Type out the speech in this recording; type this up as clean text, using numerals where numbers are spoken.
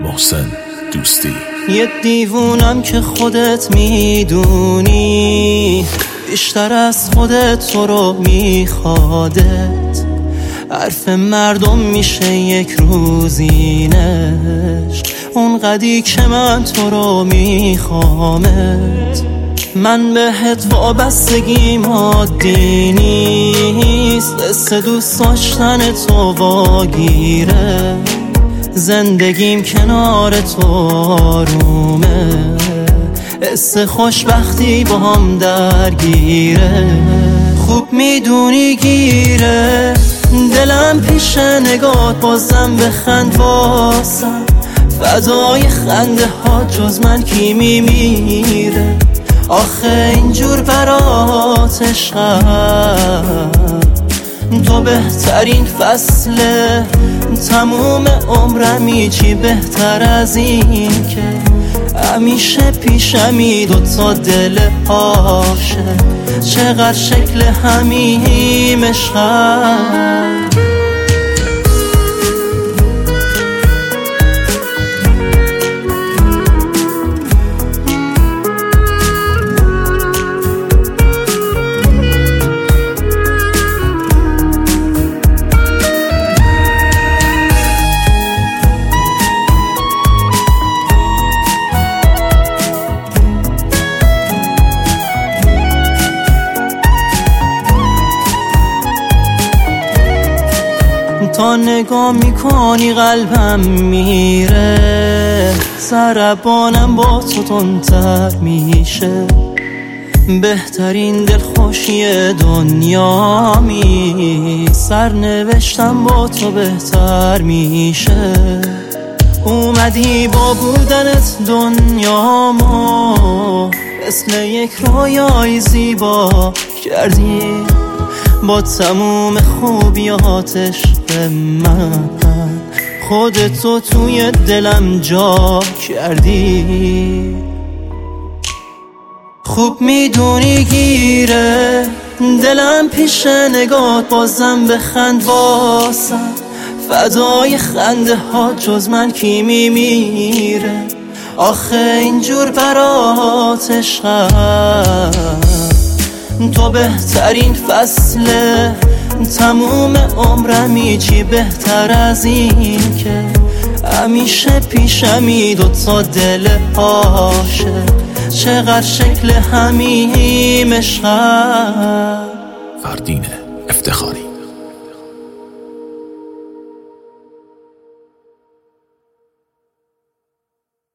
محسن دوستی. یه دیوونم که خودت میدونی، بیشتر از خودت تو رو میخوادت. حرف مردم میشه یک روزینش، اون قدی که من تو رو میخوامت. من بهت وابستگی مادی نیست، قصه دوست داشتن تو واگیره. زندگیم کنار تو آرومه، حس خوشبختی با هم درگیره. خوب میدونی گیره دلم پیش نگات، بازم بخند واسم. فدای خنده ها جز من کی میمیره؟ آخه اینجور برات عشقم، تو بهترین فصله. تموم عمرمی چی بهتر از این که همیشه پیشمی دوتا دل عاشق. چقدر شکل همیم عشقم. تا نگاه میکنی قلبم میره، ضربانم با تو تندتر میشه. بهترین دلخوشی دنیامی، سرنوشتم با تو بهتر میشه. اومدی با بودنت دنیامو مثل یک رویای زیبا کردی. با تموم خوبیاتش به من خودتو توی دلم جا کردی. خوب میدونی گیره دلم پیش نگات، بازم بخند واسم. فدای خنده ها جز من کی میمیره؟ آخه اینجور برات عشقم، تو بهترین فصله. تموم عمرمی چی بهتر از این که همیشه پیشمی دوتا دل عاشق. چقدر شکل همیم عشقم. فردین افتخاری.